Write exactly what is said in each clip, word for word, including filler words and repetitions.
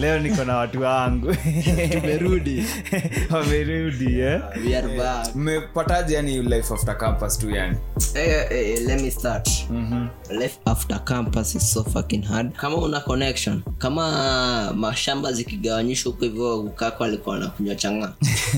Leo niko na watu wangu. Tumerudi. Wamerudi eh. We are back. Mmepataje yani life after campus tu yani? Eh hey, hey, let me start. Mhm. Life after campus is so fucking hard. Kama una connection, kama mashamba zikigawanyishwa huko hivyo ukako alikuwa anakunywa changa.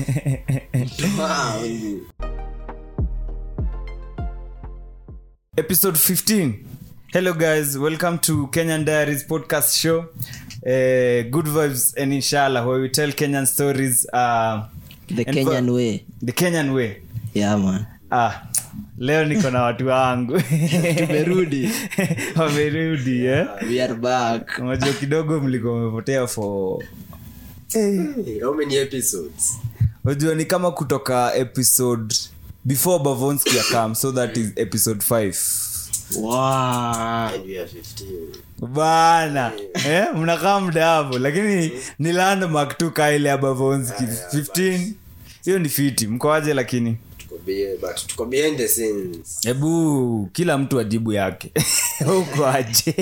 Episode fifteen. Hello guys, welcome to Kenyan Diaries podcast show. Uh, good vibes and inshallah where we tell Kenyan stories uh The Kenyan way. The Kenyan way. Yeah man. Ah, leo niko na watu wangu. Tumerudi. Wamerudi eh. We are back. Unajua kidogo mlikuwa mmepotea for hey, how many episodes? unajua ni kama kutoka episode before Bavonski akam, so that is episode five. Wow. And we are fifteen. Bana eh mnakaa muda hapo lakini ni landmark tu kaile ya Bavonski fifteen. Hiyo ni fiti. Mko aje lakini? Tuko be but tuko behind the scenes. Hebu kila mtu ajibu yake. Uko aje?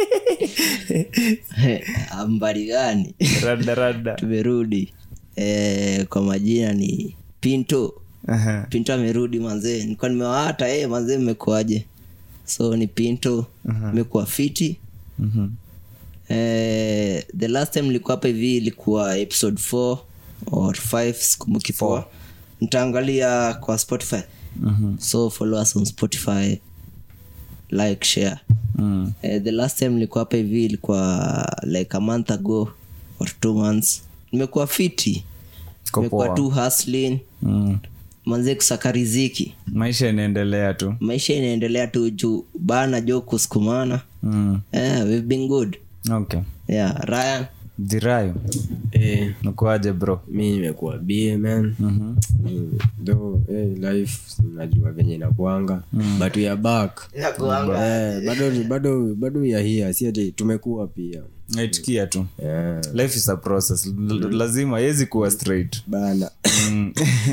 Ambari gani? Rada rada. Tumerudi. Eh, kwa majina ni Pinto. Aha. Pinto amerudi manze. Nilikuwa nimewaata eh manze mmekuaje? So ni Pinto nimekuwa uh-huh. fiti. Mhm. Uh-huh. Eh the last time nilikuwa hapa hivi ilikuwa episode four or five sikumbuki poa. Nitaangalia kwa Spotify. Mhm. Uh-huh. So follow us on Spotify. Like, share. Mhm. Uh-huh. Eh the last time nilikuwa hapa hivi ilikuwa like a month ago or two months. Nimekuwa fiti. Nimekuwa tu hustling. Mhm. Manze kusaka riziki. Maisha inaendelea tu. Maisha inaendelea tu juu bana jo kusukumana. Mm. Yeah, we've been good. Okay. Yeah, Ryan. Dirayo. Eh, Mkoaje bro? mimi nimekuwa B man. Mhm. Mm, though eh life najua venye inakuanga mm. but we are back. Inakuanga. Eh, bado bado bado we are here. Si ati tumekuwa pia. Naitikia tu. Yeah. Life is a process. L- lazima yezi kuwa straight. Bana. Mm.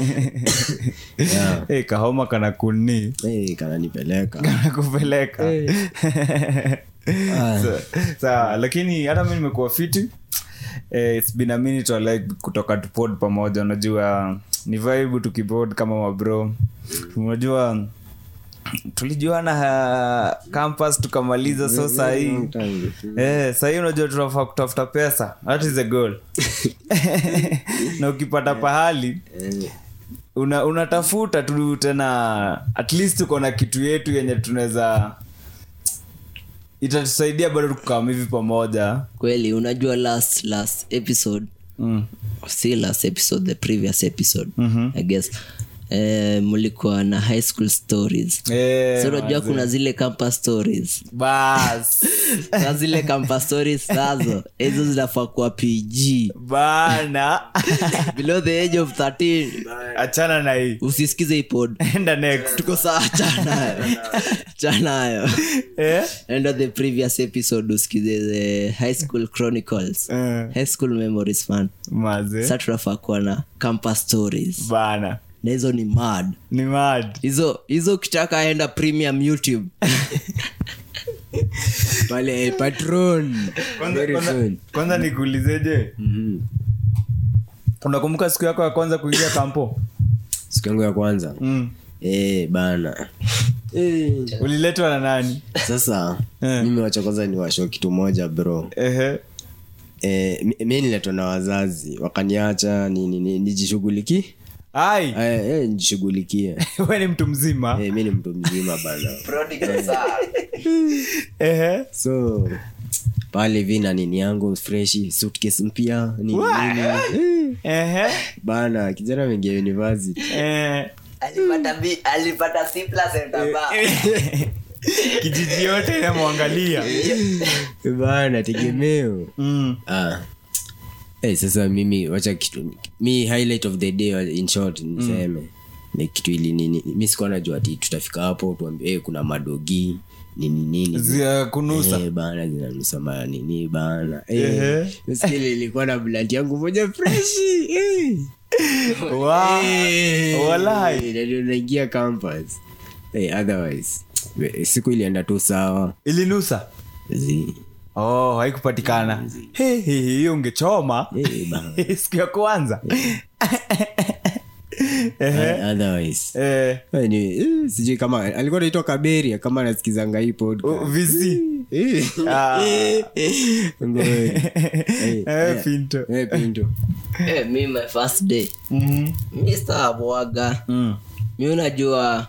Yeah. Eh, kahoma kana kuni. Eh, kana nipeleka. Kana kupeleka. Sa, sa, lakini hata mimi nimekuwa fiti. Eh, it's been a minute or like kutoka to pod pamoja. Unajua ni vibe tukipod kama mabro. Unajua tulijuana uh, campus tukamaliza, so sahi eh sahi unajua tunafaa kutafuta pesa. That is the goal. Na ukipata pahali una unatafuta tu tena, at least uko na kitu yetu yenye tunaweza itatusaidia bado kukaa hivi pamoja. Kweli unajua last last episode. Mm. See last episode, the previous episode. Mhm. I guess eh mulikuwa na high school stories. Eh. So unajua kuna zile campus stories. Bas. Kuna zile campus stories sazo. Hizo zinafaa kuwa P G. Bana. Below the age of thirteen. Achana na hii. Usisikize hii pod. Enda next. Tuko saa achana. Achana hayo. Eh? Enda the previous episode usikize the high school chronicles. Eh. High school memories man. Maze. Sasa tunafaa kuwa na campus stories. Bana. Na hizo ni mad. Ni mad. Hizo hizo kitaka enda premium YouTube. Pale patron. Kwanza, Very kwanza, soon. kwanza nikuulizeje? Mhm. Unakumbuka siku yako ya kwanza kuingia kampo? Siku yangu ya kwanza. Mm. Eh, bana. Eh, Uliletwa na nani? sasa Eh. mimi wacha kwanza ni washo kitu moja bro. Ehe. Eh, mimi niletwa na wazazi wakaniacha ni ni, ni nijishughuliki. Ai, Eh, eh nijishughulikie. wewe ni mtu mzima. Eh, mimi ni mtu mzima bana. Prodigal son. Ehe. So pale vina nini yangu fresh suitcase mpya ni nini. Ehe. Bana kijana mengia university. Eh. Alipata B, alipata C plus and above. Kijiji yote inamwangalia. Bana tegemeo. Mm. Ah. Eh, sasa mimi wacha kitu mi highlight of the day in short niseme mm. ni kitu ili nini mimi sikuwa najua ati tutafika hapo tuambie eh kuna madogi nini nini Zia kunusa. Eh bana zinanusa ma nini bana. Eh. Skili ilikuwa na blood yangu moja fresh. Eh. Wow. Walai. Ndio naingia campus. Eh, otherwise siku ilienda tu sawa. Ilinusa. Zi oh haikupatikana he he hiyo ungechoma Eh, bana. siku ya kwanza Uh, otherwise eh eh, ni eh, sijui kama alikuwa anaitwa Kaberia kama anasikizanga hii podcast. visi Eh. ah Ngoja. eh pinto Eh, Pinto. Eh, mi my first day mhm Mister Bwaga mm mi unajua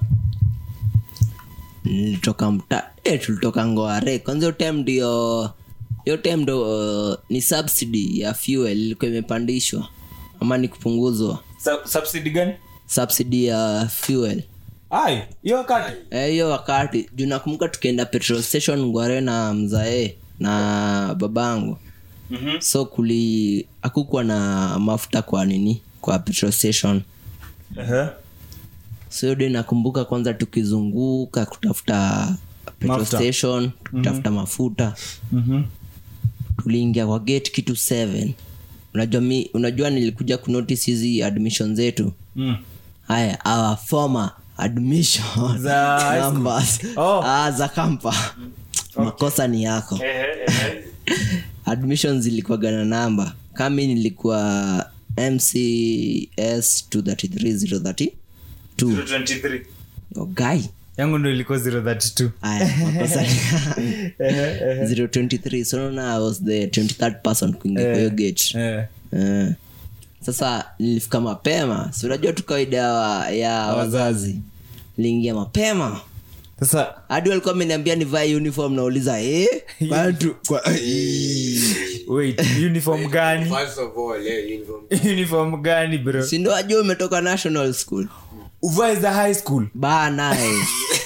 nilitoka mta eh, tulitoka Ngoare kwanza. Hiyo time ndio hiyo time ndo uh, ni subsidy ya fuel ilikuwa imepandishwa ama ni kupunguzwa subsidy gani subsidy ya fuel ai hiyo kati eh, hiyo wakati juu nakumbuka tukienda petrol station Ngware na mzae na babangu mhm so kuli hakukuwa na mafuta kwa nini kwa petrol station eh so hiyo day nakumbuka kwanza tukizunguka kutafuta petrol Mafuta. station kutafuta mm-hmm. mafuta mhm tuliingia kwa gate kitu seven. Unajua mi unajua nilikuja kunotice hizi admission zetu mm haya our former admission Za high school. numbers Oh. ah za kampa makosa ni yako admissions zilikuwa gana namba kama mimi nilikuwa M C S two three three zero three two zero two three oh guy yangu ndo ilikuwa zero three two aya makosa ni zero two three so now I was the twenty-third person kuingia kwa hiyo gate eh Eh. Sasa nilifika mapema si unajua tu kawaida ya, ya wazazi niliingia mapema sasa hadi walikuwa wameniambia nivae uniform nauliza eh Watu kwa wait uniform gani First of all, eh, uniform. uniform gani bro si ndio ajua umetoka national school uvae za high school bana eh.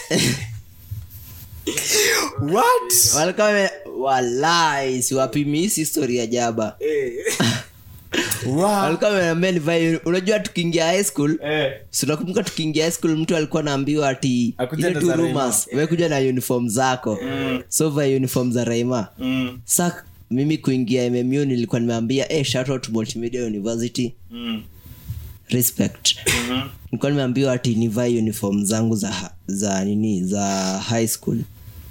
what walikuwa wame- walai siwapimi hii historia jaba wow walikuwa wameniambia nivae uni- unajua tukiingia high school eh si unakumbuka tukiingia high school mtu alikuwa naambiwa ati Akuja ile na tu za Raima. rumors wewe kuja na uniform zako so vaa uniform za Raima mm sa mimi kuingia M M U nilikuwa nimeambia eh shout out to Multimedia University mm respect mhm nilikuwa nimeambiwa ati nivae uniform zangu za za nini za high school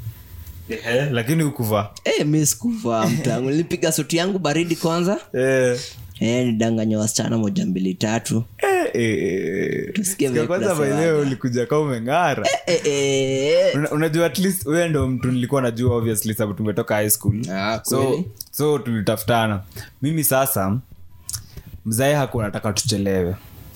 eh lakini ukuvaa eh mimi sikuvaa mtangu nilipiga suti yangu baridi kwanza eh eh nidanganya wasichana moja mbili tatu eh eh Tusikie Sikia vile kwanza kuna by leo ulikuja kama umeng'ara eh eh Una- unajua at least wewe ndo mtu nilikuwa najua obviously sababu tumetoka high school Ah, so kweli? so tulitafutana mimi sasa mzae hakuwa nataka tuchelewe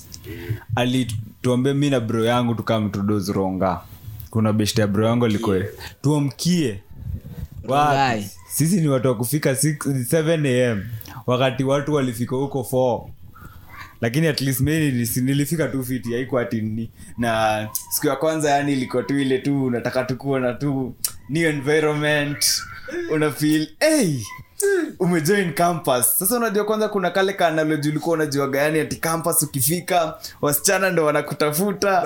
alituambia mi na bro yangu tukaa mtudozi ronga kuna beshte ya bro yangu alikuwa tuamkie Rongai. Wapi? Sisi ni watu wa kufika six- seven a m wakati watu walifika huko four lakini at least mimi nilisi- nilifika tu fiti haiko ati ni na siku ya kwanza yani ilikuwa tu ile tu unataka tu kuona tu new environment una feel hey umejoin campus sasa unajua kwanza kuna kale ka analogy ulikuwa unajua gani ati campus ukifika wasichana ndo wanakutafuta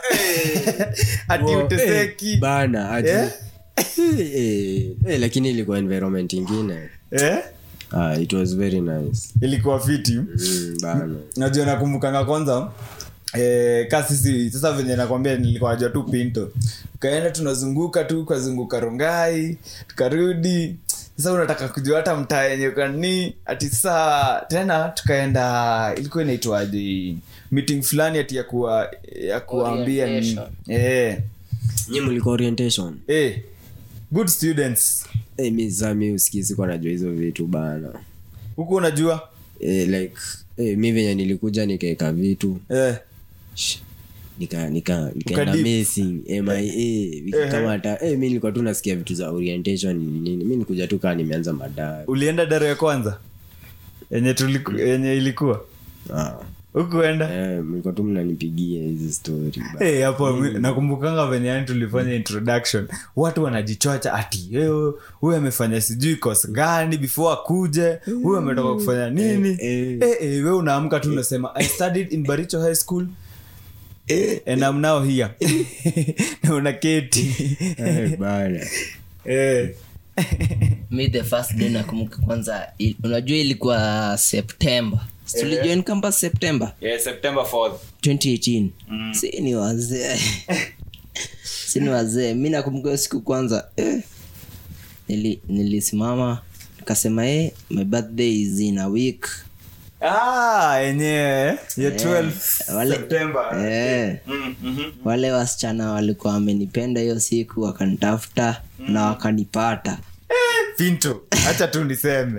ati Wow, uteseki eh, bana ati Eh? eh, eh, eh, lakini ilikuwa environment ingine eh ah, it was very nice ilikuwa fiti mm, bana najua nakumbukanga kwanza eh, ka sisi sasa venye nakwambia nilikuwa najua tu pinto tukaenda tunazunguka tu kazunguka Rongai tukarudi sasa unataka kujua hata mtaa yenye kani ati saa tena tukaenda ilikuwa inaitwaje meeting fulani ati ya kuwa ya kuambia ni Orientation. eh nyinyi mlikuwa orientation eh good students eh mimi zami usikizi kwa najua hizo vitu bana huko unajua eh, like eh, mimi venye nilikuja nikaeka vitu eh Shh. nika nika nikaenda Ukadip. missing M I A wiki Eh. kama hata eh mimi nilikuwa tu nasikia vitu za orientation nini nini mimi nikuja tu kama nimeanza madai ulienda dara ya kwanza yenye tuliku, yenye ilikuwa ah hukuenda eh mlikuwa tu mnanipigia hizi story ba. hey, hapo mm. nakumbukanga venye yani tulifanya introduction watu wanajichocha ati "Eh, huyu amefanya sijui course gani before akuje huyu ametoka kufanya nini Eh, eh, eh, we unaamka tu unasema I studied in Baricho High School eh, and I'm now here na unaketi eh bana eh. me the first day nakumbuka kwanza il, unajua ilikuwa September tulijoin campus September yeah, September fourth twenty eighteen mm. si ni wazee si ni wazee mi nakumbuka hiyo siku kwanza eh. nili nilisimama nikasema eh my birthday is in a week. Ah, yenyewe ya twelfth wale, September. Eh. Mm, mhm. Wale wasichana walikuwa wamenipenda hiyo siku wakanitafuta mm. na wakanipata. Pinto, acha tu niseme.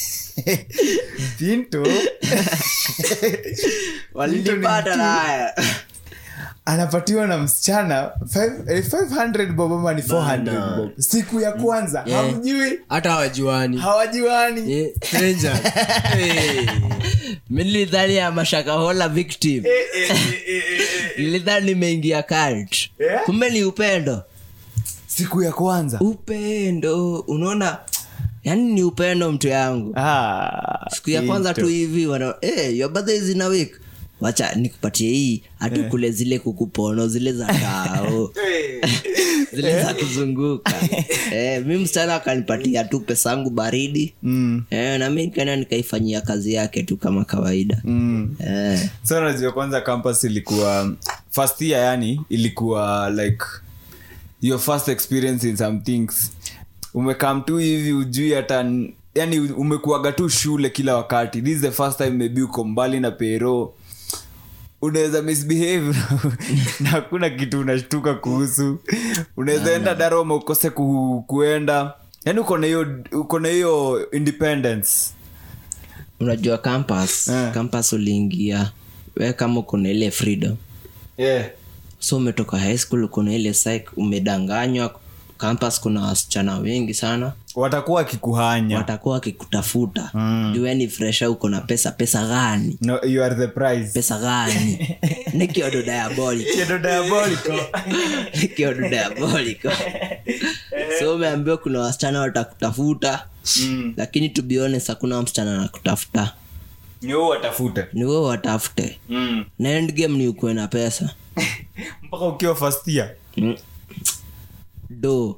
Pinto. Walinipata naye. Anapatiwa na msichana five hundred bob ama ni four hundred bob. Siku ya kwanza yeah. Hamjui hata hawajuani. Hawajuani. Yeah, stranger. Hey. Mimi nilidhani ya mashaka hola victim. Nilidhani nimeingia cult. Yeah? Kumbe ni upendo. Siku ya kwanza. Upendo, unaona? Yaani ni upendo mtu yangu. Ah. Siku ya kwanza tu hivi wana eh your birthday is in a week. Wacha nikupatie hii hatu kule zile kukupono zile za kao. Zile za kuzunguka. Eh mimi msichana akanipatia tu pesa yangu baridi. Mm. Eh na mimi kana nikaifanyia kazi yake tu kama kawaida. Mm. Eh so unajua kwanza campus ilikuwa first year, yani ilikuwa like your first experience in some things. Umekam tu hivi ujui hata, yani umekuaga tu shule kila wakati. This is the first time maybe uko mbali na pero. Unaweza misbehave na hakuna kitu unashtuka kuhusu. Unaweza enda Daroma ukose ku, kuenda. Yani uko na hiyo uko na hiyo independence. Unajua campus, yeah. Campus uliingia wewe kama uko na ile freedom. Yeah. So umetoka high school uko na ile psych, umedanganywa. Campus kuna wasichana wengi sana. Watakuwa kikuhanya. Watakuwa kikutafuta. Mm. Jueni fresha uko na pesa. Pesa gani? No, you are the prize. Pesa gani? Nikiodo diabolico. Nikiodo diabolico. Nikiodo diabolico. So umeambiwa kuna wasichana watakutafuta. Mm. Lakini to be honest hakuna msichana anakutafuta. Ni wewe watafute. Ni wewe watafute. Mm. Na end game ni ukuwe na pesa. Mpaka ukiwa first year. Mm. Do.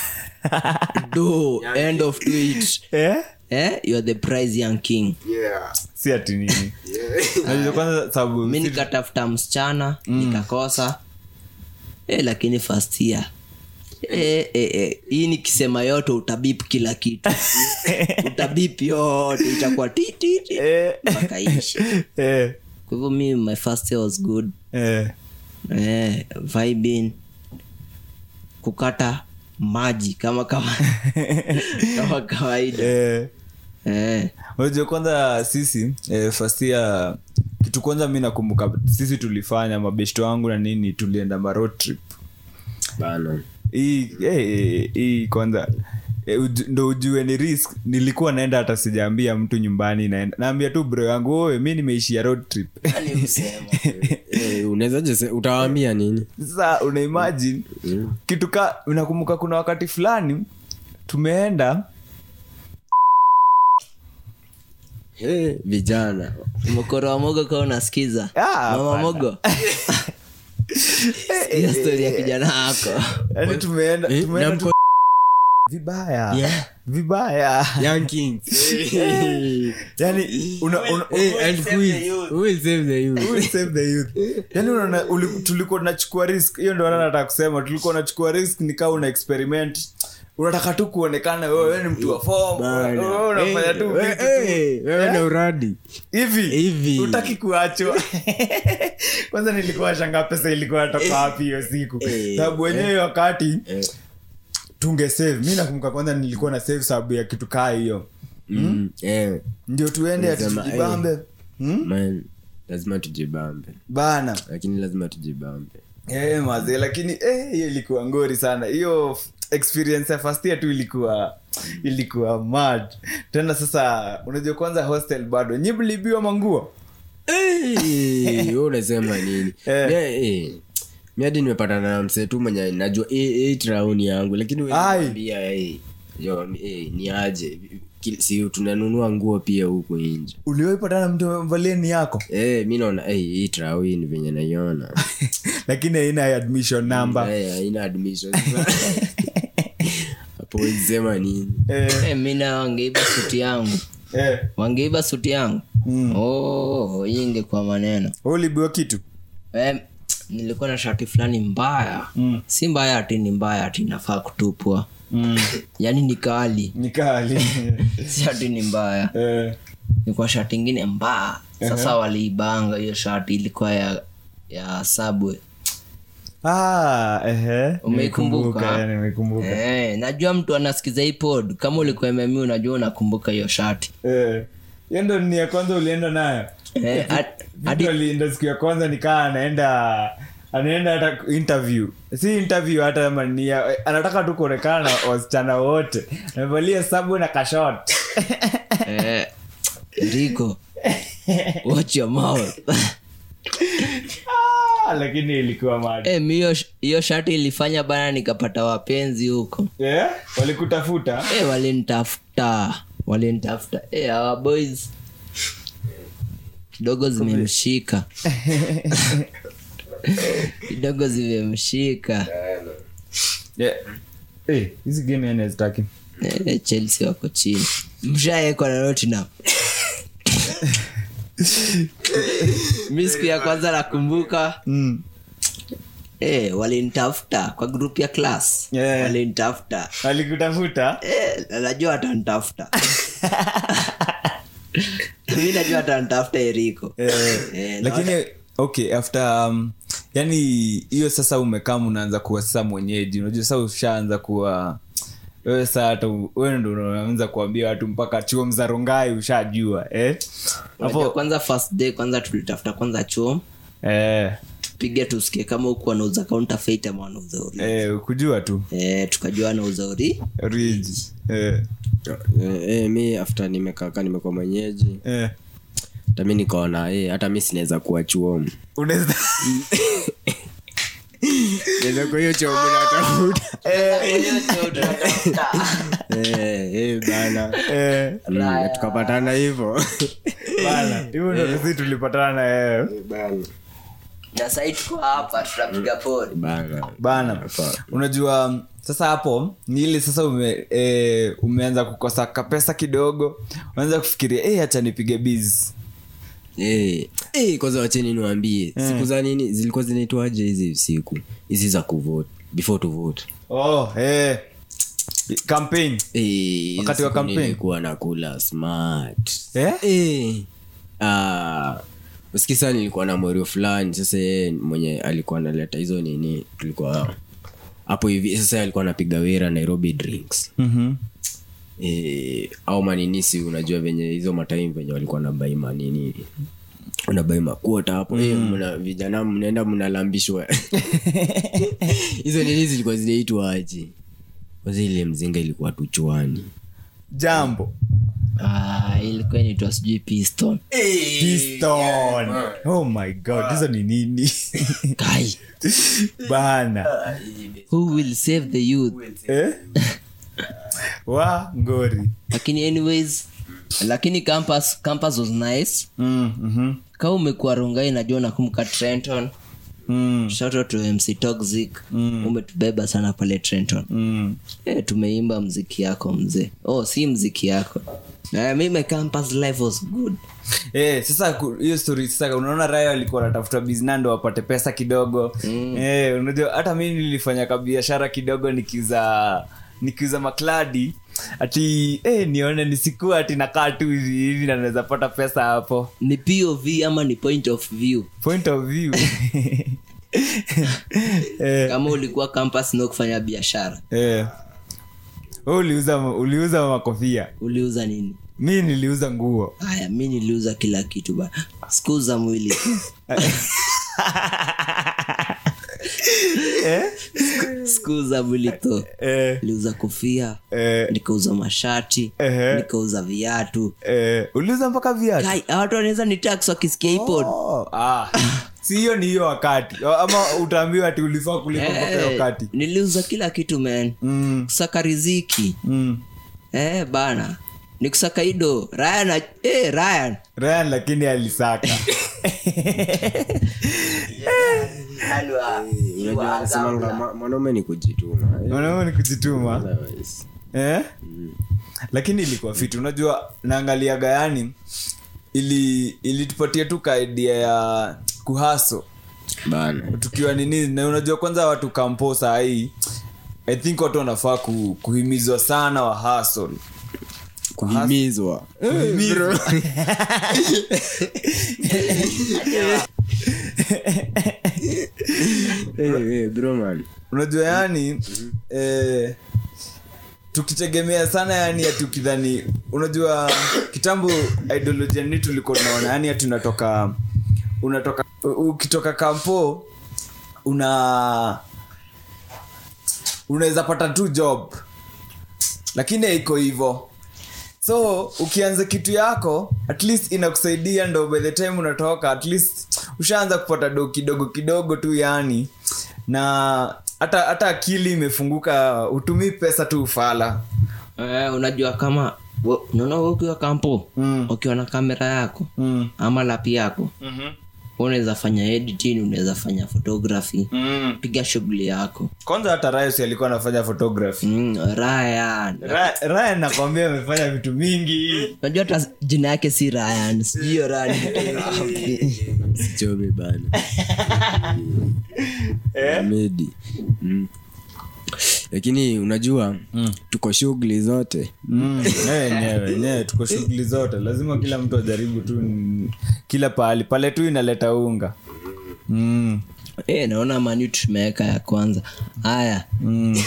Do. End of tweet. Eh? Eh? You are the prize young king. Yeah. Si ati nini. Yeah. Kwanza sababu mimi nikatafuta msichana, mm. nikakosa. Eh lakini first year. Eh eh eh hii nikisema yote utabip kila kitu. Utabip yote itakuwa titi titi. Eh. Makaishi. Eh. Kwa hivyo mimi my first year was good. Eh. Eh vibing. Kukata maji kama kama kama kawaida. Eh. Eh. Unajua kwanza sisi eh, first year kitu kwanza mimi nakumbuka sisi tulifanya mabeshto wangu na nini, tulienda ma road trip. Bana. Hii eh hii kwanza eh, uj, ndo ujue ni risk. Nilikuwa naenda hata sijaambia mtu nyumbani, naenda naambia tu bro yangu wewe mimi nimeishia road trip. Ani usema. Eh unaweza je utawaambia nini? Sasa una imagine mm. kitu ka unakumbuka kuna wakati fulani tumeenda eh vijana mkoro wa mogo kwa unasikiza. Ah, mama mogo. Hiyo story ya kijana wako. Yaani tumeenda tumeenda tu... vibaya. Yeah. Vibaya. Young Kings. Yaani una, una hey, and queens. Who will save the youth? Who will save the youth? Yaani unaona tulikuwa tunachukua risk. Hiyo ndio nataka kusema, tulikuwa tunachukua risk ni kama una experiment. Unataka tu kuonekana wewe ni mtu wa form. Wewe unafanya tu vitu. Wewe na uradi. Hivi. Hivi. Utaki kuachwa. Kwanza nilikuwa shanga pesa ilikuwa inatoka wapi hiyo siku. Sababu wenyewe wakati tunge save. Mimi nakumbuka kwanza nilikuwa na save sababu ya kitu kaa hiyo. Mm. Eh. Ndio tuende atujibambe. Hmm? Man, lazima tujibambe. Bana. Lakini lazima tujibambe. Eh, mazee lakini eh hiyo ilikuwa ngori sana. Hiyo experience ya first year tu ilikuwa ilikuwa mad. Tena sasa unajua kwanza hostel bado nyiblibiwa manguo. Eh, wewe unasema nini? Eh. Eh. Mimi hadi nimepatana na msetu mwenye najua eight round yangu lakini wewe unaniambia eh yo eh ni aje si tunanunua nguo pia huko nje. Uliwaipatana mtu mvalie ni yako? Eh mimi naona eh eight round ni venye naiona. Lakini haina admission number. Eh haina admission. Hapo unasema nini? Eh mimi na wangeiba suti yangu. Eh wangeiba suti yangu. Mm. Oh inge kwa maneno. Ulibiwa kitu? Eh nilikuwa na shati fulani mbaya. Mm. Si mbaya ati ni mbaya ati inafaa kutupwa. mm. Yaani ni kali. Ni kali. Si ati ni mbaya. Eh. Ni kwa shati ingine mbaya. Sasa uh-huh. waliibanga hiyo shati ilikuwa ya ya Subway. Ah, ehe. Umeikumbuka? Nimekumbuka. Eh, najua mtu anasikiza hii pod. Kama ulikuwa M M U unajua unakumbuka hiyo shati. Eh. Hiyo ndo ni ya kwanza ulienda nayo. Eh, hadi alienda siku ya kwanza nikaa anaenda anaenda hata interview. Si interview hata mania anataka tu kuonekana na wasichana wote. Amevalia Subway na kashot. Eh. Rico. Watch your mouth. Ah, lakini ilikuwa mad. Eh, hiyo hiyo shati ilifanya bana nikapata wapenzi huko. Eh? Yeah? Walikutafuta? Eh, walinitafuta. Walinitafuta. Eh, our boys kidogo zimemshika. Kidogo zimemshika. Yeah. Eh, hizi game yana zitaki. Eh, Chelsea wako chini. Mshaye kwa Nottingham. Mimi siku ya kwanza nakumbuka. Mm. Eh, walinitafuta kwa group ya class. Yeah. Walinitafuta. Walikutafuta? Eh, najua atanitafuta. Mimi najua atanitafuta Eriko. Eh, eh, lakini okay, after um, yani hiyo sasa umekaa unaanza kuwa sasa mwenyeji. Unajua sasa ushaanza kuwa wewe sasa hata wewe ndio unaanza kuambia watu mpaka chuo Mzarongai ushajua eh hapo. Kwanza first day kwanza tulitafuta kwanza chuo eh tupige tusikie kama huko anauza counterfeit ama anauza original eh kujua tu eh tukajua anauza ori original eh eh, eh mimi after nimekaa nimekuwa mwenyeji eh hata mimi nikaona eh hata mimi sinaweza kuwa chuo unaweza Ndio kwa hiyo chuo mnatafuta. Eh, hiyo chuo tunatafuta. Eh, eh bana. Eh, tukapatana hivyo. Bana, hivyo ndio sisi tulipatana eh. Bana. Na sasa tuko hapa tunapiga pod. Bana. Bana. Unajua sasa hapo ni ile sasa ume, e, umeanza kukosa kapesa kidogo. Unaanza kufikiria eh acha nipige biz. Eh, eh kwanza wacheni niwaambie. Mm. Siku za nini zilikuwa zinaitwaje hizi siku? Hizi za kuvote, before to vote. Oh, eh. Campaign. Eh, wakati wa campaign nilikuwa nakula smart. Eh? Eh. Ah, usikisa nilikuwa na morio fulani sasa yeye mwenye alikuwa analeta hizo nini tulikuwa hapo hivi sasa alikuwa anapiga wera Nairobi drinks. Mhm. Eh, au maninisi unajua venye hizo matime venye walikuwa na buy manini una buy makuota hapo mm. Eh mna vijana mnaenda mnalambishwa hizo nini zilikuwa zinaitwa aje wazi ile mzinga ilikuwa tuchwani jambo ah ilikuwa inaitwa sijui piston hey. Piston oh my god hizo ni nini kai bana who will save the youth eh wa ngori lakini anyways lakini campus campus was nice mm mhm kama umekuwa Rongai najua nakumbuka Trenton mm shout out to M C Toxic mm. umetubeba sana pale Trenton mm eh tumeimba muziki yako mzee oh si muziki yako na mimi campus life was good eh sasa hiyo story sasa unaona Rayo alikuwa anatafuta business ndo apate pesa kidogo mm. eh unajua hata mimi nilifanya kabiashara kidogo nikiuza nikiuza makladi ati eh nione nisikuwa ati nakaa tu hivi na naweza pata pesa hapo ni P O V ama ni point of view point of view eh kama ulikuwa campus na kufanya biashara eh uliuza uliuza makofia uliuza nini mimi niliuza nguo haya mimi niliuza kila kitu bana sikuuza mwili eh sikuuza mwili to eh niliuza kofia eh nikauza mashati eh nikauza viatu eh uliuza mpaka viatu kai watu wanaweza ni tax wakisikia hii pod oh, ah si hiyo ni hiyo wakati ama utaambiwa ati ulifaa kulipa mpaka hey, wakati niliuza kila kitu man mm. kusaka riziki mm. eh bana nikusaka ido Ryan eh Ryan Ryan lakini alisaka unajua semanga mwanaume ni kujituma mwanaume ni kujituma eh lakini ilikuwa fiti unajua naangalia gayani ili ilitupatia tu ka idea ya kuhaso bana tukiwa nini na unajua kwanza watu kamposa hii I think watu wanafaa ku, kuhimizwa sana wa hustle kuhimizwa kuhimizwa eh eh bro man unajua yani eh tukitegemea sana yani atukidhani unajua kitambo ideology ni tulikuwa tunaona yani tunatoka unatoka ukitoka kampo una unaweza pata tu job lakini iko hivyo so ukianza kitu yako at least inakusaidia ndo by the time unatoka at least ushaanza kupata do kidogo kidogo tu yani na hata hata akili imefunguka utumii pesa tu ufala eh unajua kama unaona wewe ukiwa kampo mm. ukiwa na kamera yako mm. ama lapi yako mhm unaweza fanya editing unaweza fanya photography mm. piga shughuli yako kwanza hata Ryan alikuwa anafanya photography mm, Ryan Ryan nakwambia amefanya vitu mingi unajua hata jina yake si Ryan sio Ryan sichobe bana eh medi mm. lakini unajua mm. tuko shughuli zote mm. eh nyewe nyewe tuko shughuli zote lazima kila mtu ajaribu tu kila pale pale tu inaleta unga mm. eh naona manu tumeweka ya kwanza haya mm.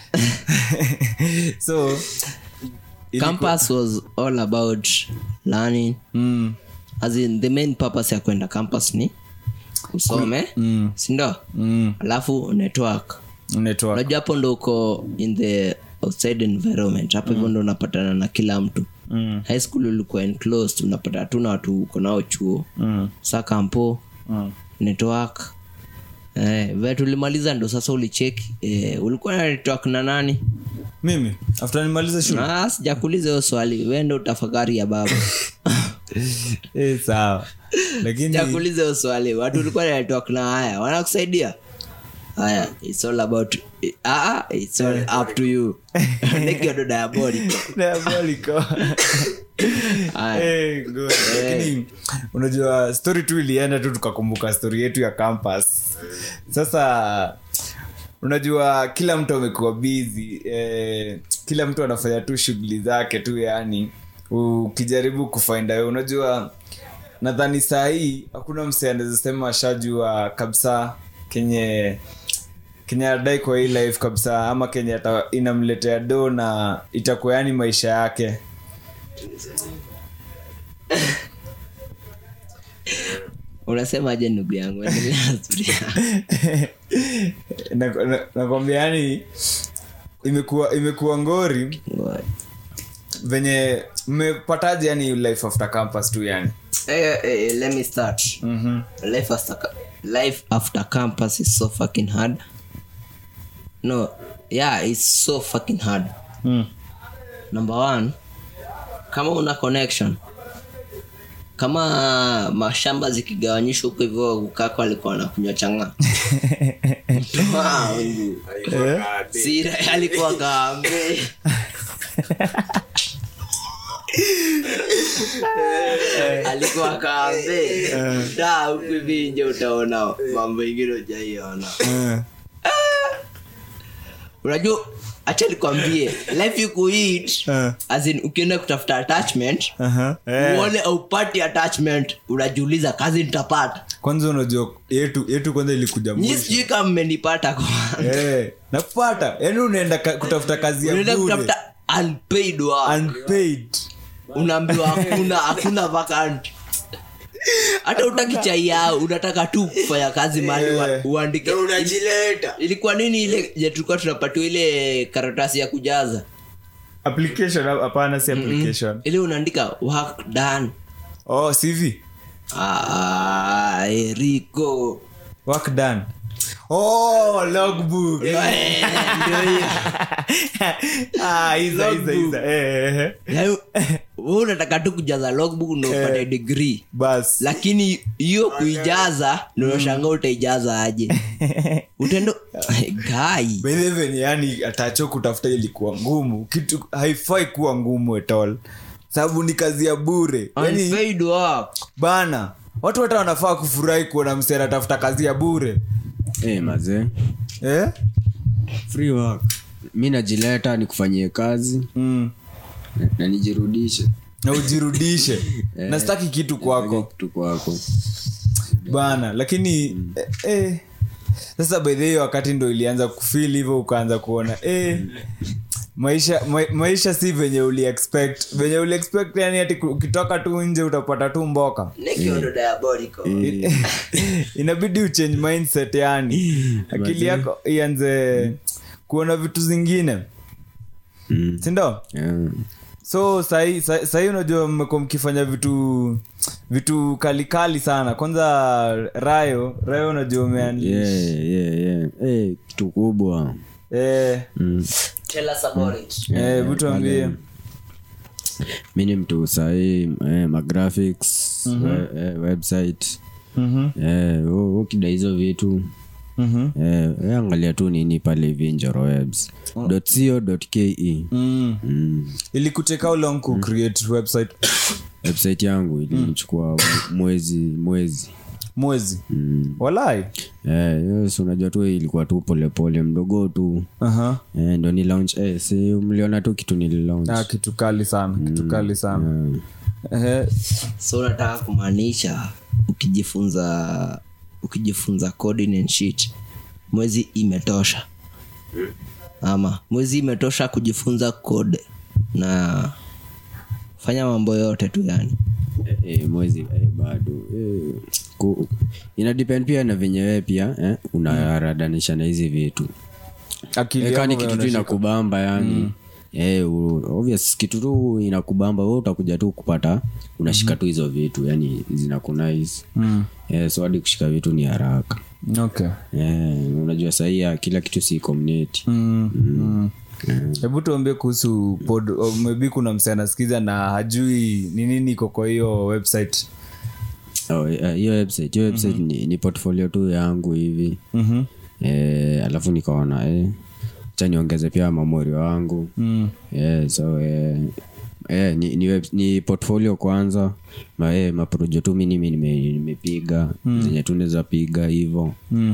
so campus was all about learning mm. as in the main purpose ya kwenda campus ni usome mm. si ndio mm. alafu network network unajua hapo ndo uko in the outside environment hapo hivyo mm. ndo unapatana na kila mtu mm. high school ulikuwa enclosed unapata tu na watu uko nao chuo mm. sasa kampo mm. network eh wewe tulimaliza ndo sasa ulicheck eh ulikuwa na network na nani mimi after nimaliza shule ah sijakuuliza hiyo swali wewe ndo utafakari ya baba eh sawa lakini sijakuuliza hiyo swali watu ulikuwa na network na haya wanakusaidia haya it's all about ah uh, it's all up to you make your diabolical diabolical eh good lakini unajua story tu ilienda tu tukakumbuka story yetu ya campus sasa unajua kila mtu amekuwa busy eh, kila mtu anafanya tu shughuli zake tu yani ukijaribu kufind out unajua nadhani saa hii hakuna msee anaweza sema ashajua kabisa kenye Kenya dai kwa hii life kabisa ama Kenya inamletea do na itakuwa yani maisha yake unasema aje ndugu yangu endelea na nakwambia yani imekuwa imekuwa ngori venye mmepataje yani life after campus tu yani eh hey, let me start mhm life after life after campus is so fucking hard no yeah it's so fucking hard mm. number one kama una connection kama mashamba zikigawanyishwa huko hivyo ukako alikuwa anakunywa changa sira alikuwa kaambe alikuwa kaambe da huko hivi nje utaona mambo mengine hujaiona unajua acha nikwambie life you could eat uh. as in ukienda kutafuta attachment uh-huh. yeah. uone au party attachment unajiuliza kazi nitapata kwanza unajua yetu yetu kwanza ilikuja mwisho nisiji kama mmenipata kwa eh nakupata yani unaenda ka, kutafuta kazi ya bure unaenda kutafuta unpaid work unpaid unaambiwa hakuna hakuna vacant hata utaki chai yao unataka tu kufanya kazi mahali yeah. uandike unajileta ilikuwa nini ile je tulikuwa tunapatiwa ile karatasi ya kujaza application hapana si application mm-hmm. ile unaandika work done oh C V ah Eriko work done oh logbook ndio hiyo ah hizo hizo hizo eh wewe unataka tu kujaza logbook na upate degree bas lakini hiyo kuijaza ndio shanga utaijaza aje utendo guy believe yani atacho kutafuta ilikuwa ngumu kitu haifai kuwa ngumu at all sababu ni kazi ya bure yani unpaid work bana watu hata wanafaa kufurahi kuona msee anatafuta kazi ya bure eh mazee eh free work mi najileta nikufanyie kazi mm. na nijirudishe na ujirudishe na sitaki kitu kwako kitu kwako bana lakini mm. eh, eh. Sasa by the way wakati ndo ilianza kufeel hivyo ukaanza kuona eh maisha ma, maisha si venye uli expect venye uli expect yani ati ukitoka tu nje utapata tu mboka nekiondo diabolical inabidi uchange mindset yani akili yako ianze kuona vitu zingine mm. si ndio yeah. So sahi sahi unajua mmekuwa mkifanya vitu vitu kali kali sana kwanza Rayo Rayo unajua umeanza yeah yeah yeah eh kitu kubwa eh mm. tell us about it eh vitu ambie mimi ni mtu sahi eh ma graphics mm-hmm. we, eh, website mhm eh ukida hizo vitu mhm eh angalia tu nini pale hivi njorowebs dot co dot ke mm. mm. ili kuteka how long ku create mm. website website yangu ilinichukua mm. mwezi mwezi mwezi mm. walai eh yes unajua tu ilikuwa tu pole pole mdogo tu aha uh-huh. eh ndo ni launch eh si mliona tu kitu ni launch ah kitu kali sana mm. kitu kali sana yeah. eh so nataka kumaanisha ukijifunza ukijifunza coding and shit mwezi imetosha ama mwezi imetosha kujifunza code na fanya mambo yote tu yani eh, eh mwezi eh, bado eh ku, ina depend pia na venyewe pia eh unaradanisha na hizi vitu akili eh, kani kitu tu inakubamba yani mm. eh obvious kitu tu inakubamba wewe utakuja tu kupata unashika mm-hmm. tu hizo vitu yani zinakunaize mm. eh so hadi kushika vitu ni haraka okay eh unajua sahihi kila kitu si community mm. mm. hebu yeah. tuambie kuhusu pod oh, maybe kuna msana sikiza na hajui ni nini iko kwa hiyo website oh hiyo uh, website hiyo website mm-hmm. ni, ni portfolio tu yangu hivi mhm eh alafu nikaona eh acha niongeze pia memory wangu mm. eh so eh eh ni ni, web, ni portfolio kwanza ma eh ma project tu mimi nimepiga mm. zenye tunaweza piga hivyo mm.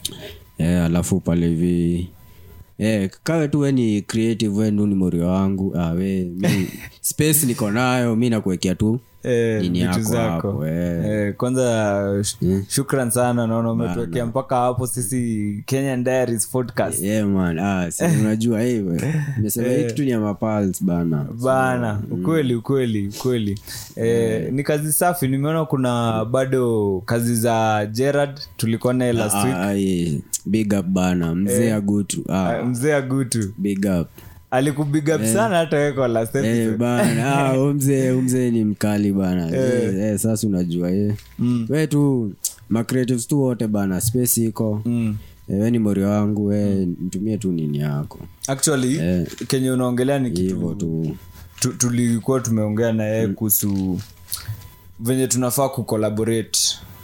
eh alafu pale hivi eh kawe tu wewe ni creative wewe ndo ni morio wangu ah we mimi space niko nayo mimi nakuwekea tu eh nini yako hapo eh. eh kwanza sh- hmm. shukran sana naona umetuwekea mpaka hapo sisi Kenyan Diaries podcast yeah man ah si unajua wewe nimesema hii kitu ni ya mapals bana bana so, ukweli ukweli ukweli eh yeah. Ni kazi safi nimeona kuna bado kazi za Gerard tulikuwa naye last ah, week ah, yeah. Big up bana mzee eh, Agutu ah mzee Agutu big up alikubig up eh, sana hata wewe kwa last episode eh bana ah mzee mzee ni mkali bana eh, eh, eh sasa unajua eh mm. wewe tu ma creatives tu wote bana space iko mm. eh, wewe ni morio wangu wewe mm. nitumie tu nini yako actually eh, Kenya unaongelea ni kitu hivyo tu tu, tulikuwa tumeongea na yeye kuhusu venye tunafaa ku collaborate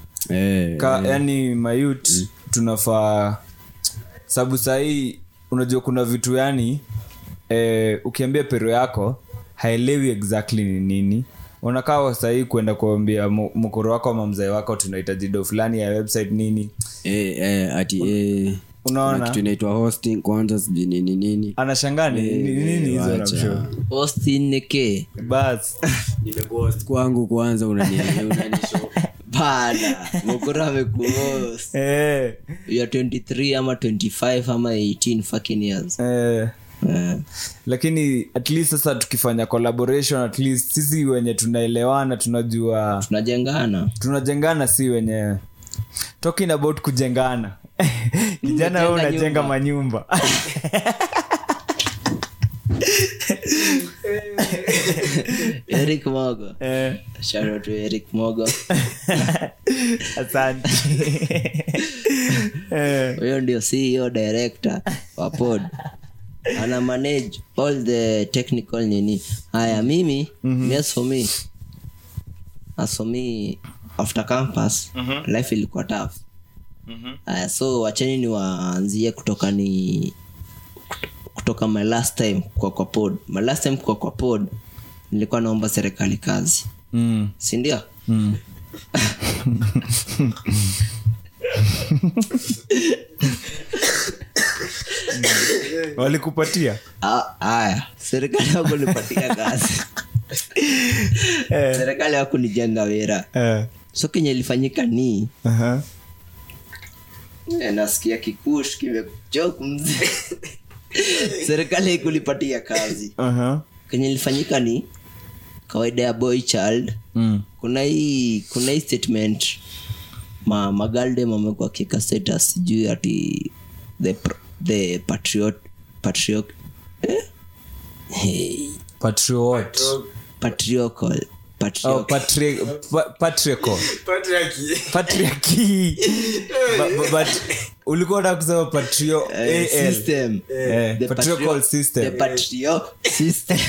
eh, Ka, eh. yani mayut mm. tunafaa sababu sahi unajua kuna vitu yani eh, ukiambia pero yako haelewi exactly ni nini unakaa sahi kwenda kuambia mkoro wako ama mzee wako tunahitaji do fulani ya website nini eh eh ati eh unaona kitu inaitwa hosting kwanza sijui nini nini anashangaa ni Eh, nini hizo wacha. na mshow hosting neke bas nimehost kwangu kwanza unani unanishow bada mkoro amekuhost eh you are twenty-three ama twenty-five ama eighteen fucking years eh eh lakini at least sasa tukifanya collaboration at least sisi wenye tunaelewana tunajua tunajengana tunajengana si wenyewe talking about kujengana kijana wewe unajenga manyumba Eric Mogo eh shout out to Eric Mogo asante eh huyo ndio C E O director wa pod ana manage all the technical nini haya mimi mm-hmm. yes for me as for me after campus mm-hmm. life ilikuwa tough mm-hmm. haya so wacheni ni waanzie kutoka ni kutoka my last time kwa kwa pod my last time kwa kwa pod nilikuwa naomba serikali kazi mm. si ndio mm. walikupatia Ah, haya serikali hakunipatia kazi. Serikali hakunijenga wera. eh So kenye ilifanyika ni aha eh, nasikia kikush kimechoka mzee. Serikali haikulipatia kazi. aha Kenye ilifanyika ni kawaida ya boy child. mm Kuna hii kuna hii statement ma magalde mamekuwa kika status juu ati the the patriot patriot eh hey patriot patriarchal oh patriarchal patri pa- patriarchal patriarchy but, but, but ulikuwa unataka kusema patrio eh, al system eh, the patriarchal patrio- system the patriot system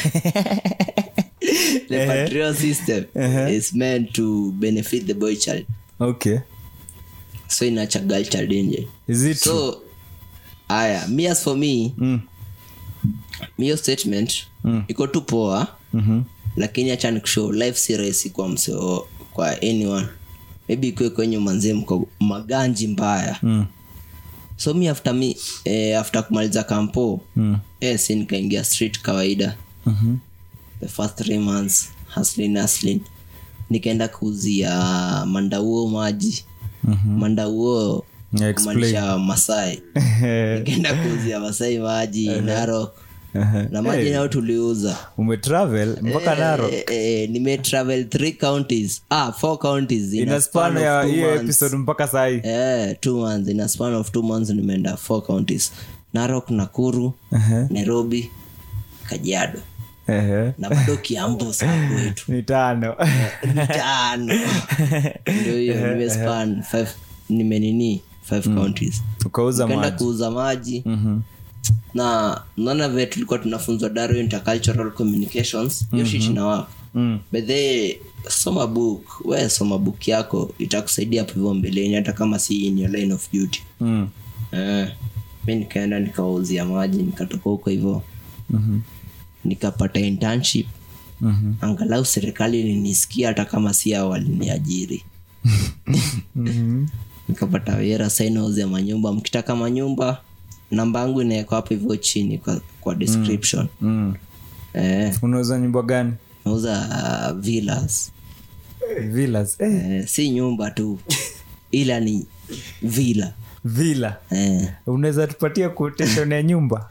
the patriot system is meant to benefit the boy child, okay so inacha girl child nje. is it true? So aya me as for me mm me your statement Mm. iko tu poa, mhm lakini acha nikushow life si rahisi kwa mseo kwa anyone, maybe iko kwenye manze mko maganji mbaya. mm So me after me eh, after kumaliza kampo mm eh si nikaingia street kawaida. mhm The first three months hustling hustling, nikaenda kuuzia mandauo maji. mhm Mandauo Yeah, explain. kumaanisha Masai. Nikaenda kuuzia Masai maji Narok Aha. na maji Hey, nao tuliuza. umetravel mpaka Narok Eh, eh, nime travel three counties ah four counties in, ina a span span ya of two hiyo months. episode mpaka sahi Eh, two months in a span of two months nimeenda four counties: Narok, Nakuru, Aha. Nairobi, Kajiado Ehe. na bado Kiambu sana kwetu. ni tano Tano. Ndio hiyo nimespan five nimenini five counties. ukauza Nikaenda maji kuuza maji. mhm Na naona vile tulikuwa tunafunzwa Daro Intercultural Communications, hiyo shit na wako. mm But they soma book, wewe soma book yako itakusaidia hapo hivyo mbeleni hata kama si in your line of duty. mm Eh, mimi nikaenda nikauzia maji nikatoka huko hivyo. mhm Nikapata internship. mhm Angalau serikali ilinisikia hata kama si hao waliniajiri. mhm Nikapata wera sign ya manyumba. Mkitaka manyumba namba yangu inawekwa hapo hivyo chini kwa, kwa description. mm Eh, unauza nyumba gani nauza uh, villas. villas eh Eh, si nyumba tu ila ni villa. villa Eh, unaweza tupatia quotation ya nyumba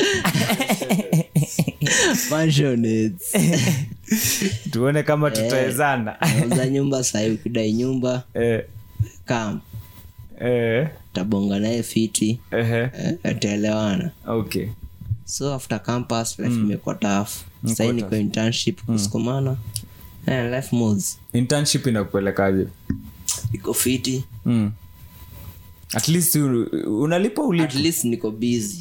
mansionettes. tuone kama tutawezana Nauza nyumba sasa, ukidai nyumba eh kam eh tabonga naye fiti, ehe eh, ataelewana. okay So after campus life imekuwa tough. Sasa niko internship kusukumana. Eh, life moves internship inakupelekaje iko fiti. mm at least u- unalipa At ulipo least niko busy.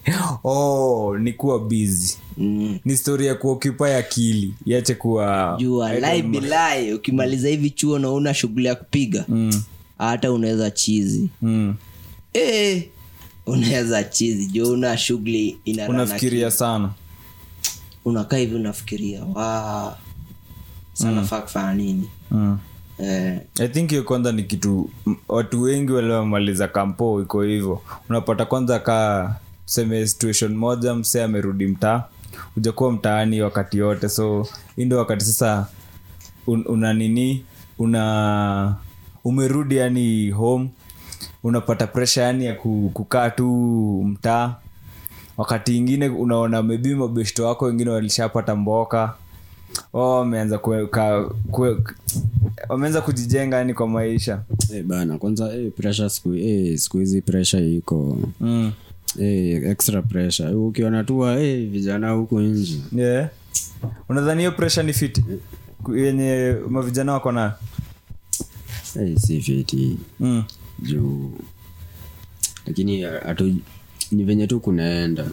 oh ni kuwa busy Mm. ni story ya kuoccupy akili iache kuwa Jua lie bilai, ukimaliza hivi chuo na una shughuli ya kupiga mm hata unaweza chizi. mm Eh, unaweza chizi jo, una shughuli inarana. unafikiria sana Unakaa hivi unafikiria wa sana mm. faa kufanya nini. mm Eh, I think hiyo kwanza ni kitu m- watu wengi wale wamaliza kampo iko hivyo. Unapata kwanza kaa tuseme situation moja msee amerudi mtaa, hujakuwa mtaani wakati yote, so hii ndio wakati sasa un, una nini una umerudi yani home, unapata pressure yani ya ku- kukaa tu mtaa. Wakati ingine unaona maybe mabeshto wako wengine walishapata mboka, oh wameanza kue, ka, kue, wameanza kujijenga yani kwa maisha. Eh, bana kwanza eh, pressure siku eh, siku hizi pressure iko mm. eh, extra pressure ukiona tu eh, vijana huko nje yeah. Unadhani hiyo pressure ni fiti Ku- yenye mavijana wako na eh, si fiti mm. juu lakini atu ni venye tu kunaenda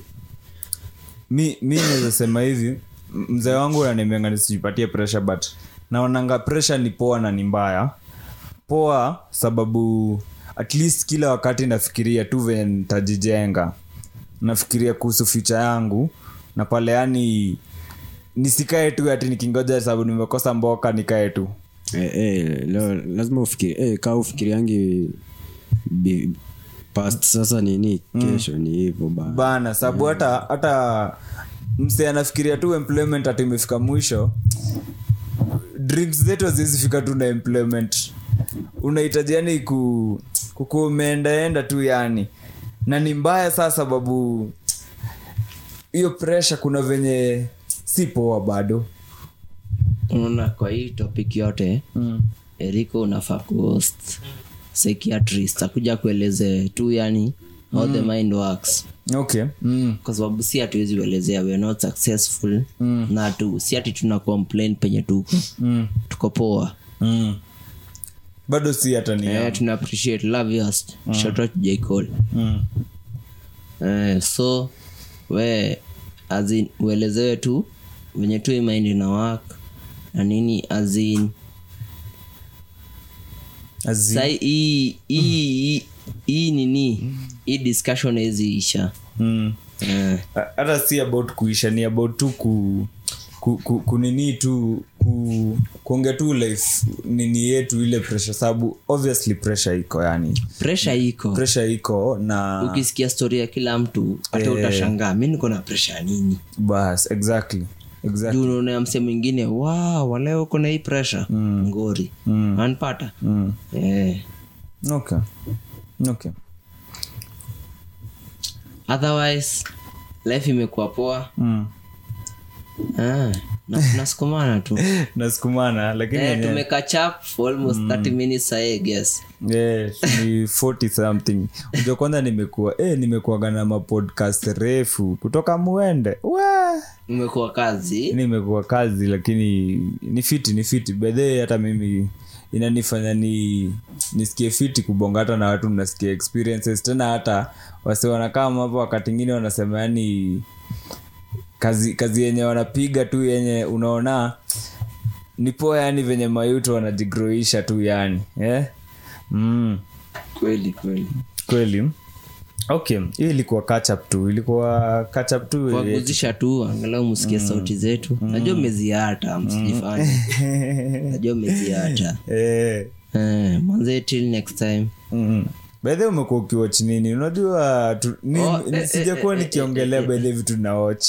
mi mi naweza sema hivi, m- mzee wangu ananiambia nisijipatie pressure, but naonanga pressure ni poa na ni mbaya. Poa sababu at least kila wakati nafikiria tu venye nitajijenga, nafikiria kuhusu future yangu, na pale yani nisikae tu ati nikingoja sababu nimekosa mboka nikae tu. eh, eh, leo lazima ufikiri eh, kaa ufikiriangi bi, past sasa nini kesho ni hivyo bana bana sababu hata hata mse anafikiria tu employment ati imefika mwisho. Dreams zetu hazifika tu na employment. Unahitaji yani ku kukumendaenda tu yani. Na ni mbaya sasa sababu hiyo pressure kuna venye si poa bado. Unaona kwa hii topic yote mm. Eriko unafaa kuhost psychiatrist akuja kueleze tu yani how mm. the mind works. Okay. Mm. Kwa sababu si hatuwezi kuelezea we are not successful mm. na tu si ati tuna complain penye tuko mm. tuko poa mm. bado si hata ni eh, tuna appreciate love yours mm. shout out J Cole mm. eh, so we as in uelezewe tu venye tu mind ina work na nini as in as in sai hii hii hii nini hii discussion hizi isha mm. eh hata si about kuisha ni about tu ku ku, ku, ku nini tu ku kuongea tu life nini yetu ile pressure sababu obviously pressure iko yani pressure iko pressure iko na ukisikia story ya kila mtu hata eh, utashangaa mimi niko na pressure nini bas exactly exactly juu unaona mse mwingine wow wale uko na hii pressure mm. ngori mm. anpata mm. eh okay okay otherwise life imekuwa poa mm. ah na tunasukumana tu nasukumana lakini eh tumecatch up for almost mm. thirty minutes I guess yeah ni forty something unajua kwanza nimekuwa eh nimekuwa gana ma podcast refu kutoka Muende we nimekuwa kazi nimekuwa kazi lakini ni fiti ni fiti bedhe hata mimi inanifanya ni nisikie fiti kubonga hata na watu mnasikia experiences tena hata wase wanakaa hapo wakati mwingine wanasema yani kazi kazi yenye wanapiga tu yenye unaona ni poa yani venye mayuto wanajigroisha tu yani eh mm. kweli kweli kweli okay hii ilikuwa catch up tu ilikuwa catch up tu kwa kuzisha tu angalau msikie mm. sauti zetu mm. najua mmeziata msijifanye najua mmeziata eh eh manze till next time mm. by the way umekuwa ukiwatch nini unajua tu, ni, oh, ni, eh, sijakuwa eh, nikiongelea eh, eh, by the vitu na watch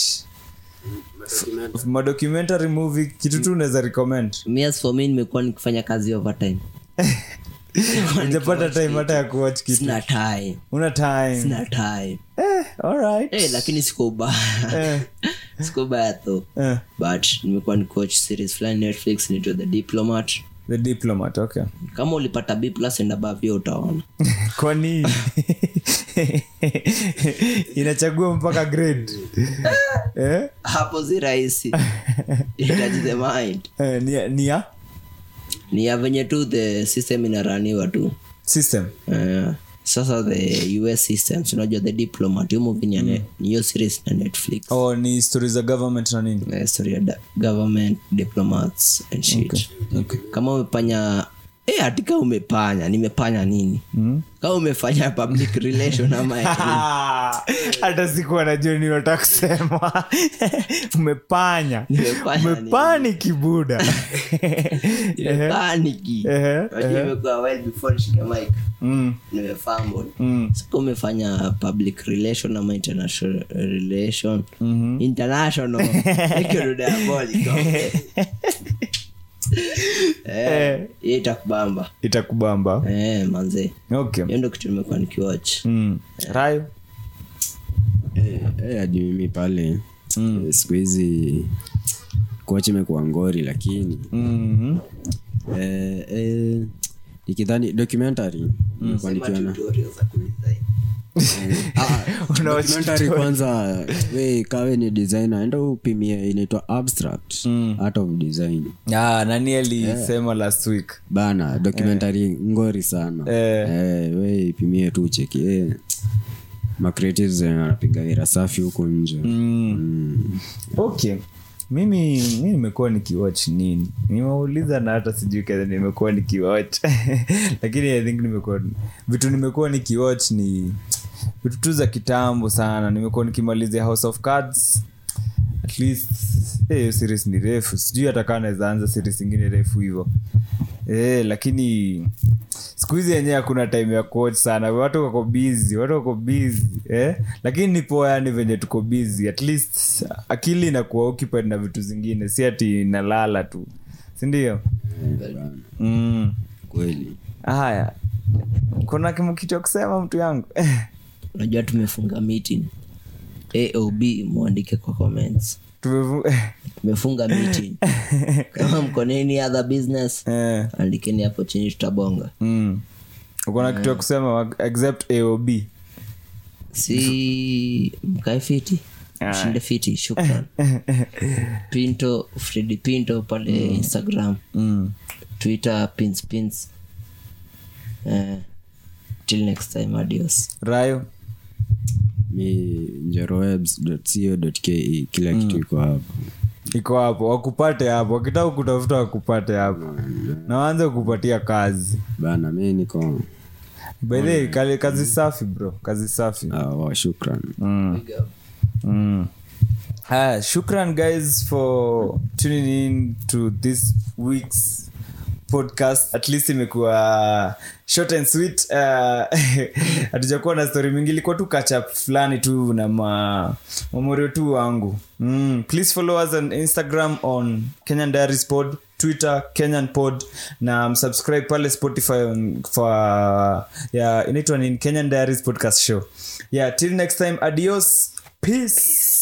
ma documentary movie kitu tu unaweza recommend me as for me nimekuwa nikifanya kazi overtime unapata time hata ya kuwatch kitu sina time una time sina time eh alright eh lakini siko ubaya eh siko ubaya tu eh. But nimekuwa nikiwatch series fulani Netflix inaitwa The Diplomat The Diplomat okay kama ulipata B plus and above hiyo utaona kwa nini inachagua mpaka grade eh hapo si rahisi itaji the mind eh ni ni ya ni ya venye tu the system inaraniwa tu system eh sasa the U S systems unajua The Diplomat hiyo movie ni mm. hiyo series na Netflix oh ni stories za government na nini eh story ya government diplomats and shit okay. Okay. Kama umefanya eh atika umepanya nimepanya nini mm. Kama umefanya public relation ama hata sikuwa najua ni nataka kusema umepanya umepani kibuda umepani unajua imekuwa well before shika mic mm nimefumble mm sasa umefanya public relation ama international relation mm-hmm. international ikero diabolical eh itakubamba itakubamba eh manze okay hiyo ndio kitu nimekuwa nikiwatch mm Rayo eh eh hadi mimi pale mm. siku hizi kuwatch imekuwa ngori lakini mhm eh eh nikidhani documentary kwa nikiona documentary kwanza we kawe ni designer enda upimie inaitwa abstract mm. art of design ah nani alisema yeah. last week bana documentary yeah. ngori sana eh yeah. we ipimie tu cheki eh ma creatives wanapiga vira safi huko nje mm. mm. okay mimi mimi nimekuwa nikiwatch nini nimeuliza na hata sijui kaza nimekuwa nikiwatch lakini I think nimekuwa vitu nimekuwa nikiwatch ni vitu tu za kitambo sana nimekuwa nikimalizia House of Cards at least eh series ni refu sijui hata kama naweza anza series nyingine refu hivyo eh, lakini siku hizi yenyewe hakuna time ya coach sana, watu wako busy, watu wako busy eh, lakini ni poa yani venye tuko busy, at least akili inakuwa occupied na vitu zingine, si ati nalala tu, si ndio? Mm. Kweli. Haya, kuna kitu ya kusema mtu yangu? Unajua tumefunga meeting A O B, muandike kwa comments. Tumefunga meeting. Kama mko na any other business eh, andikeni hapo chini tutabonga. Mm. Uko na kitu ya kusema except A O B? Si mkae fiti. Shinde fiti, shukran. Pinto, Freddy Pinto pale mm. Instagram. Mm. Twitter, pins pins. Eh, till next time, adios. Rayo mi njerowebs dot co dot ke, kila kitu iko mm. hapo iko hapo, wakupate hapo, wakitaka kutafuta wakupate hapo mm. na waanze kukupatia kazi bana. Mi niko by the way, kazi safi bro, kazi safi. Ah, wa shukran. Mm. Mm. Ah, shukran guys for tuning in to this week's podcast. At least imekuwa short and sweet. Uh, hatujakuwa na story mingi, ilikuwa tu catch up fulani tu na ma memory tu wangu. Mm, please follow us on Instagram on Kenyan Diaries Pod, Twitter Kenyan Pod, na subscribe pale Spotify on, for yeah, inaitwa ni Kenyan Diaries Podcast Show. Yeah, till next time, adios, peace.